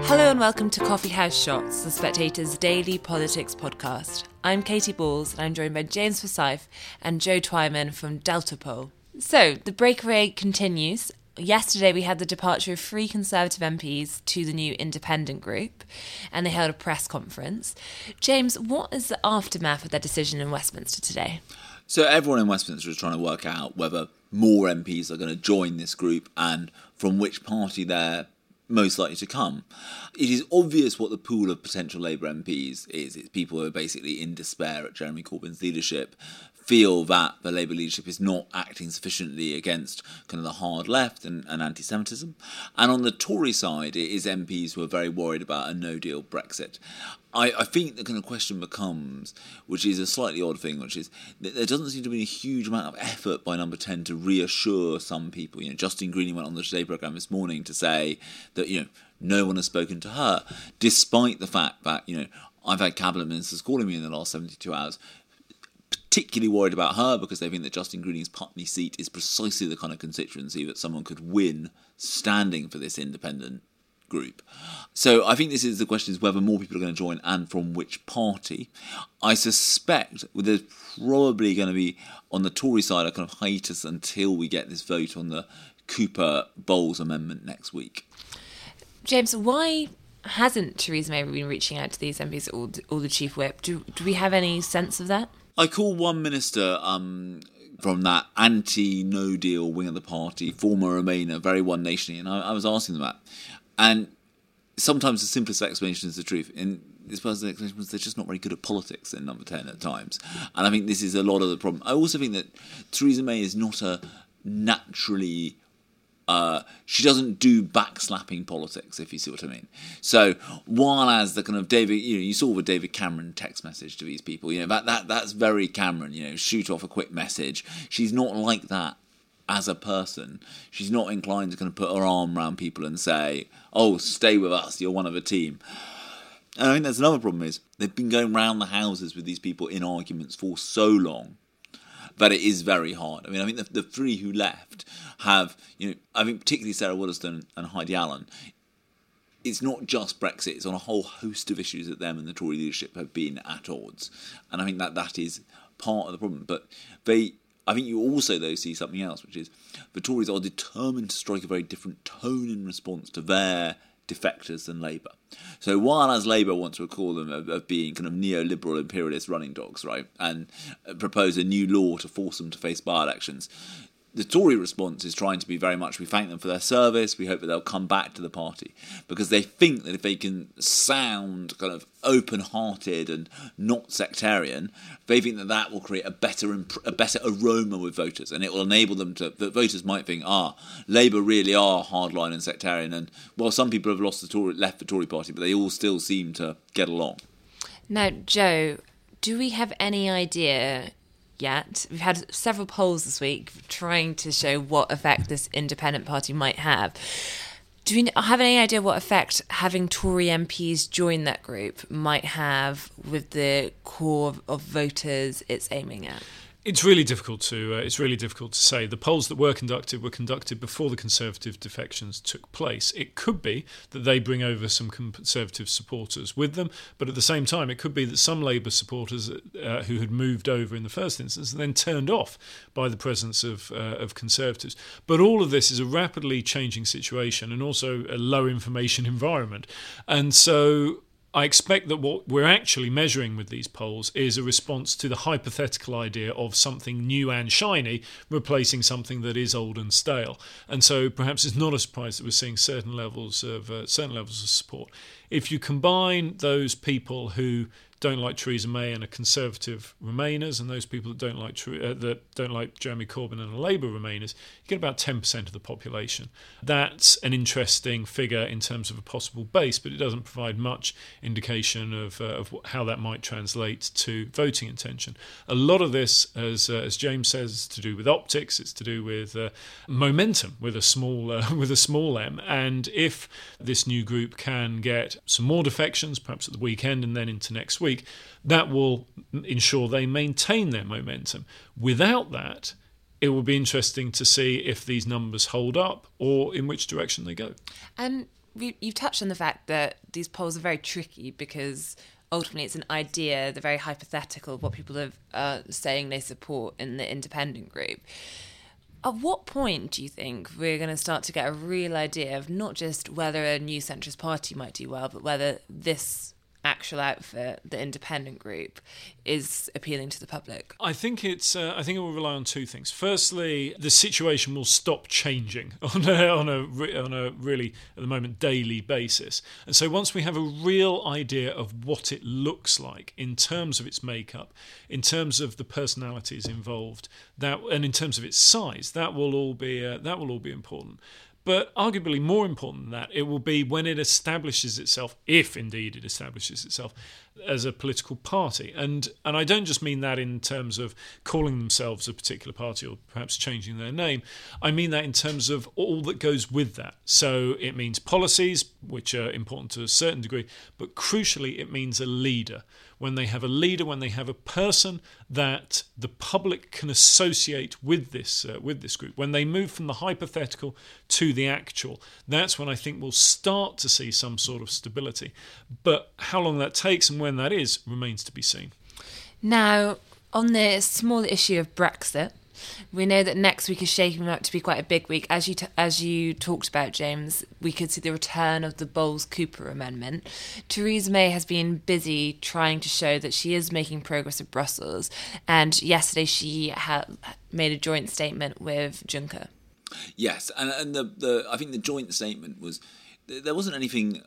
Hello and welcome to Coffee House Shots, the Spectator's daily politics podcast. I'm Katie Balls and I'm joined by James Forsyth and Joe Twyman from Delta Poll. So, the breakaway continues. Yesterday we had the departure of 3 Conservative MPs to the new independent group and they held a press conference. James, what is the aftermath of their decision in Westminster today? So everyone in Westminster is trying to work out whether more MPs are going to join this group and from which party they're most likely to come. It is obvious what the pool of potential Labour MPs is. It's people who are basically in despair at Jeremy Corbyn's leadership, feel that the Labour leadership is not acting sufficiently against kind of the hard left and anti-Semitism. And on the Tory side, it is MPs who are very worried about a no-deal Brexit. I think the kind of question becomes, which is a slightly odd thing, which is that there doesn't seem to be a huge amount of effort by Number 10 to reassure some people. You know, Justine Greening went on the Today programme this morning to say that, you know, no one has spoken to her, despite the fact that, you know, I've had cabinet ministers calling me in the last 72 hours, particularly worried about her because they think that Justine Greening's Putney seat is precisely the kind of constituency that someone could win standing for this independent group. So I think this is the question is whether more people are going to join and from which party. I suspect there's probably going to be on the Tory side a kind of hiatus until we get this vote on the Cooper-Bowles amendment next week. James, why hasn't Theresa May been reaching out to these MPs or the chief whip? Do we have any sense of that? I called one minister from that anti-no deal wing of the party, former Remainer, very One Nation-y, and I was asking them that. And sometimes the simplest explanation is the truth. And this person's explanation was they're just not very good at politics in Number 10 at times. And I think this is a lot of the problem. I also think that Theresa May is not a naturally... she doesn't do backslapping politics, if you see what I mean. So, while as the kind of David, you know, you saw the David Cameron text message to these people, you know, that's very Cameron, you know, shoot off a quick message. She's not like that as a person. She's not inclined to kind of put her arm around people and say, oh, stay with us, you're one of a team. And I think that's another problem is they've been going round the houses with these people in arguments for so long that it is very hard. I mean, I think the 3 who left have, you know, I think particularly Sarah Wollaston and Heidi Allen, it's not just Brexit, it's on a whole host of issues that them and the Tory leadership have been at odds. And I think that is part of the problem. But I think you also, though, see something else, which is the Tories are determined to strike a very different tone in response to their defectors than Labour. So while as Labour want to recall them of being kind of neoliberal imperialist running dogs, right, and propose a new law to force them to face by-elections, the Tory response is trying to be very much, we thank them for their service, we hope that they'll come back to the party, because they think that if they can sound kind of open-hearted and not sectarian, they think that that will create a better aroma with voters, and it will enable them to, that voters might think, Labour really are hardline and sectarian, and well, some people have left the Tory party, but they all still seem to get along. Now, Joe, do we have any idea yet? We've had several polls this week trying to show what effect this independent party might have. Do we have any idea what effect having Tory MPs join that group might have with the core of voters it's aiming at? It's really difficult to say. The polls that were conducted before the Conservative defections took place. It could be that they bring over some Conservative supporters with them, but at the same time, it could be that some Labour supporters who had moved over in the first instance and then turned off by the presence of Conservatives. But all of this is a rapidly changing situation and also a low information environment, and so I expect that what we're actually measuring with these polls is a response to the hypothetical idea of something new and shiny replacing something that is old and stale. And so perhaps it's not a surprise that we're seeing certain levels of support. If you combine those people who don't like Theresa May and are Conservative Remainers, and those people that don't like Jeremy Corbyn and are Labour Remainers, you get about 10% of the population. That's an interesting figure in terms of a possible base, but it doesn't provide much indication of how that might translate to voting intention. A lot of this, as James says, is to do with optics. It's to do with momentum, with a small m. And if this new group can get some more defections, perhaps at the weekend and then into next week, that will ensure they maintain their momentum. Without that, it will be interesting to see if these numbers hold up or in which direction they go. And you've touched on the fact that these polls are very tricky because ultimately it's an idea, they're very hypothetical of what people are saying they support in the independent group. At what point do you think we're going to start to get a real idea of not just whether a new centrist party might do well, but whether this actual outfit, the independent group, is appealing to the public? I think it will rely on two things. Firstly, the situation will stop changing on a really, at the moment, daily basis. And so once we have a real idea of what it looks like in terms of its makeup, in terms of the personalities involved, and in terms of its size, that will all be important. But arguably more important than that, it will be when it establishes itself, if indeed it establishes itself, as a political party. And I don't just mean that in terms of calling themselves a particular party or perhaps changing their name. I mean that in terms of all that goes with that. So it means policies, which are important to a certain degree, but crucially it means a leader. When they have a leader, when they have a person that the public can associate with this group, when they move from the hypothetical to the actual, that's when I think we'll start to see some sort of stability. But how long that takes and when that is remains to be seen. Now, on the small issue of Brexit, we know that next week is shaping up to be quite a big week. As you talked about, James, we could see the return of the Bowles-Cooper amendment. Theresa May has been busy trying to show that she is making progress with Brussels, and yesterday she made a joint statement with Juncker. Yes, and I think the joint statement was, there wasn't anything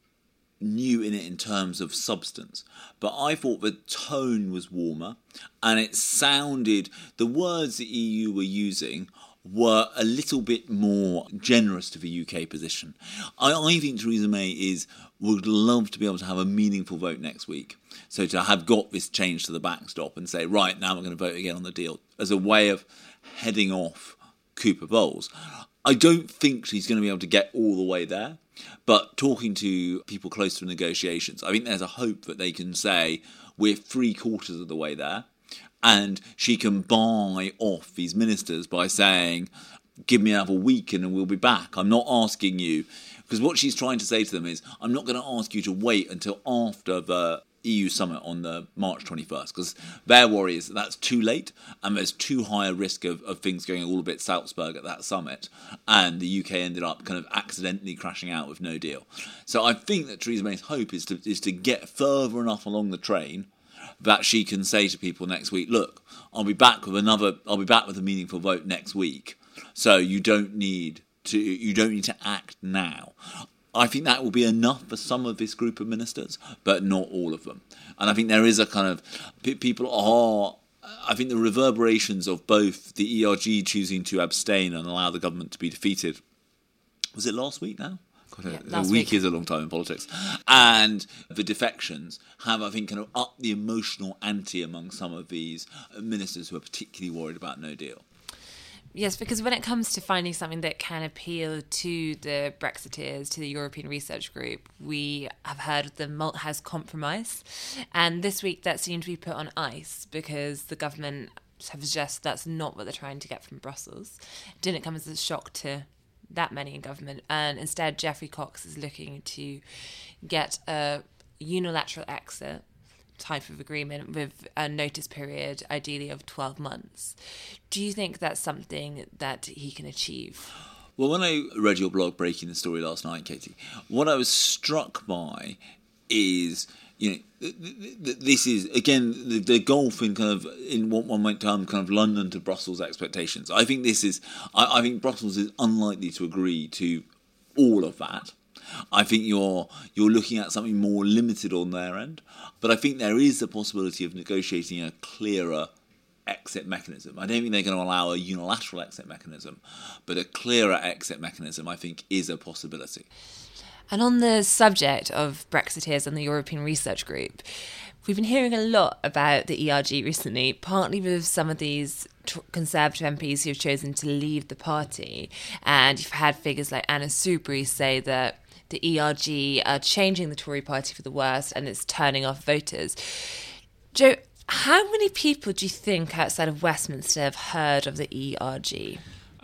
new in it in terms of substance, but I thought the tone was warmer, and it sounded, the words the EU were using were a little bit more generous to the UK position. I think Theresa May would love to be able to have a meaningful vote next week. So to have got this change to the backstop and say, right, now we're going to vote again on the deal, as a way of heading off Cooper Bowles. I don't think she's going to be able to get all the way there. But talking to people close to negotiations, I think there's a hope that they can say we're 3/4 of the way there, and she can buy off these ministers by saying, give me another week and we'll be back. I'm not asking you, because what she's trying to say to them is, I'm not going to ask you to wait until after the EU summit on the March 21st, because their worry is that's too late and there's too high a risk of things going all a bit Salzburg at that summit, and the UK ended up kind of accidentally crashing out with no deal. So I think that Theresa May's hope is to get further enough along the train that she can say to people next week, look, I'll be back with a meaningful vote next week, so you don't need to act now. I think that will be enough for some of this group of ministers, but not all of them. And I think there is a kind of, I think the reverberations of both the ERG choosing to abstain and allow the government to be defeated, was it last week now? A week is a long time in politics. And the defections have, I think, kind of upped the emotional ante among some of these ministers who are particularly worried about no deal. Yes, because when it comes to finding something that can appeal to the Brexiteers, to the European Research Group, we have heard of the Malthouse Compromise. And this week that seemed to be put on ice because the government have suggested that's not what they're trying to get from Brussels. It didn't come as a shock to that many in government. And instead, Geoffrey Cox is looking to get a unilateral exit type of agreement with a notice period, ideally of 12 months. Do you think that's something that he can achieve? Well, when I read your blog breaking the story last night, Katie, what I was struck by is, this is, again, the golf in kind of, in what one might term kind of London to Brussels expectations. I think I think Brussels is unlikely to agree to all of that. I think you're looking at something more limited on their end, but I think there is the possibility of negotiating a clearer exit mechanism. I don't think they're going to allow a unilateral exit mechanism, but a clearer exit mechanism, I think, is a possibility. And on the subject of Brexiteers and the European Research Group, we've been hearing a lot about the ERG recently, partly with some of these Conservative MPs who have chosen to leave the party. And you've had figures like Anna Soubry say that the ERG are changing the Tory party for the worse and it's turning off voters. Joe, how many people do you think outside of Westminster have heard of the ERG?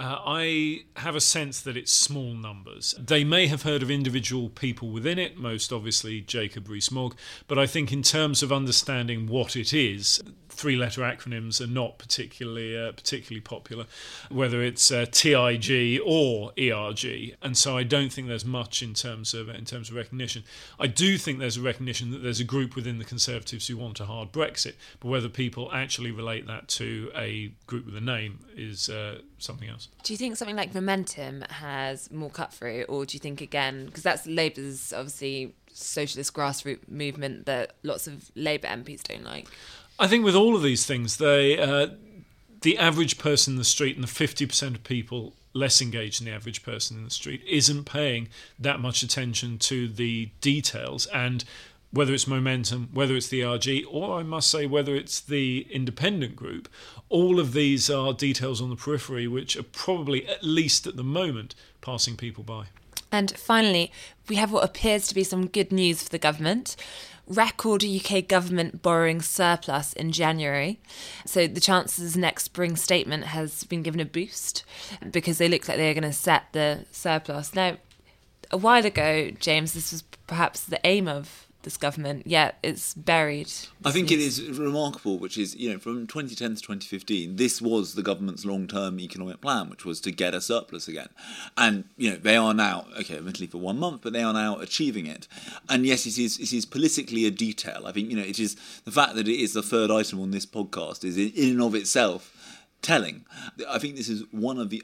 I have a sense that it's small numbers. They may have heard of individual people within it, most obviously Jacob Rees-Mogg, but I think in terms of understanding what it is, three-letter acronyms are not particularly popular, whether it's TIG or ERG, and so I don't think there's much in terms of recognition. I do think there's a recognition that there's a group within the Conservatives who want a hard Brexit, but whether people actually relate that to a group with a name is something else. Do you think something like Momentum has more cut through, or do you think, again, because that's Labour's obviously socialist grassroots movement that lots of Labour MPs don't like? I think with all of these things, the average person in the street and the 50% of people less engaged than the average person in the street isn't paying that much attention to the details. And whether it's Momentum, whether it's the ERG, or I must say whether it's the independent group, all of these are details on the periphery which are probably, at least at the moment, passing people by. And finally, we have what appears to be some good news for the government. Record UK government borrowing surplus in January. So the Chancellor's next spring statement has been given a boost because they look like they're going to set the surplus. Now, a while ago, James, this was perhaps the aim of this government, yet it's buried. I think it is remarkable, which is, from 2010 to 2015, this was the government's long-term economic plan, which was to get a surplus again. And, they are now, admittedly for 1 month, but they are now achieving it. And yes, it is politically a detail. I think, it is the fact that it is the third item on this podcast is in and of itself telling. I think this is one of the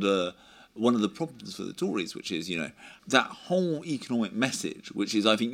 problems for the Tories, which is, that whole economic message, which is, I think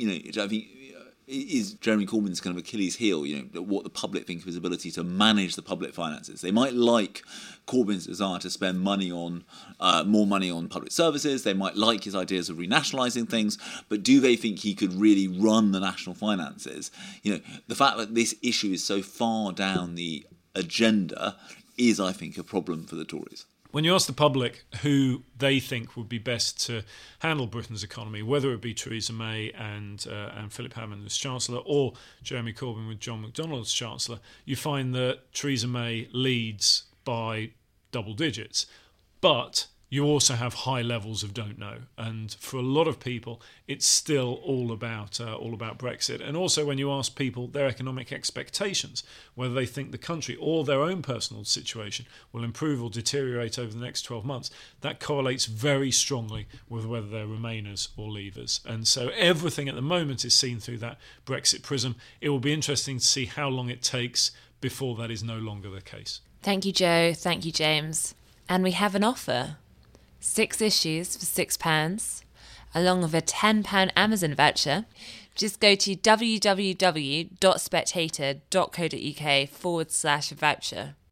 is Jeremy Corbyn's kind of Achilles heel, what the public think of his ability to manage the public finances. They might like Corbyn's desire to spend money on more money on public services. They might like his ideas of renationalising things, but do they think he could really run the national finances? The fact that this issue is so far down the agenda is, I think, a problem for the Tories. When you ask the public who they think would be best to handle Britain's economy, whether it be Theresa May and Philip Hammond as Chancellor or Jeremy Corbyn with John McDonnell as Chancellor, you find that Theresa May leads by double digits. But you also have high levels of don't know, and for a lot of people, it's still all about Brexit. And also, when you ask people their economic expectations, whether they think the country or their own personal situation will improve or deteriorate over the next 12 months, that correlates very strongly with whether they're Remainers or Leavers. And so everything at the moment is seen through that Brexit prism. It will be interesting to see how long it takes before that is no longer the case. Thank you, Joe. Thank you, James. And we have an offer. 6 issues for £6, along with a £10 Amazon voucher. Just go to www.spectator.co.uk/voucher.